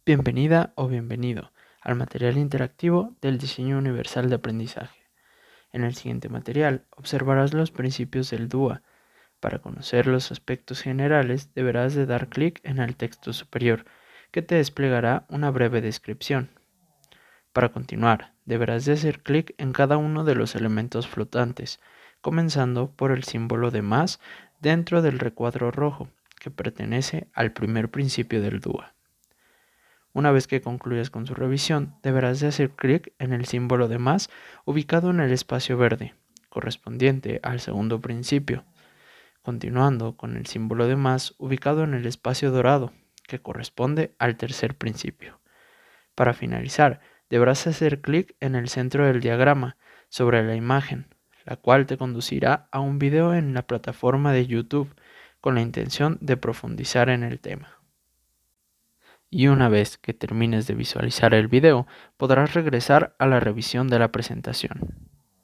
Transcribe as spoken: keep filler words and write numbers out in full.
Bienvenida o bienvenido al material interactivo del diseño universal de aprendizaje. En el siguiente material observarás los principios del D U A. Para conocer los aspectos generales deberás de dar clic en el texto superior, que te desplegará una breve descripción. Para continuar, deberás de hacer clic en cada uno de los elementos flotantes, comenzando por el símbolo de más dentro del recuadro rojo, que pertenece al primer principio del D U A. Una vez que concluyas con su revisión, deberás de hacer clic en el símbolo de más ubicado en el espacio verde, correspondiente al segundo principio, continuando con el símbolo de más ubicado en el espacio dorado, que corresponde al tercer principio. Para finalizar, deberás hacer clic en el centro del diagrama sobre la imagen, la cual te conducirá a un video en la plataforma de YouTube con la intención de profundizar en el tema. Y una vez que termines de visualizar el video, podrás regresar a la revisión de la presentación.